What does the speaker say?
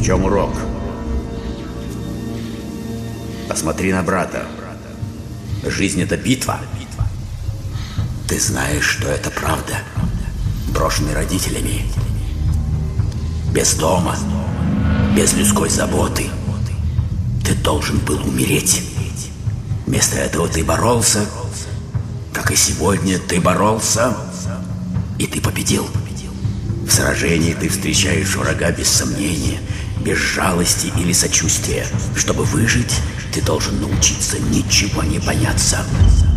В чем урок? Посмотри на брата. Жизнь — это битва. Ты знаешь, что это правда. Брошенный родителями, без дома, без людской заботы. Ты должен был умереть. Вместо этого ты боролся, как и сегодня ты боролся, и ты победил. В сражении ты встречаешь врага без сомнения, без жалости или сочувствия. Чтобы выжить, ты должен научиться ничего не бояться.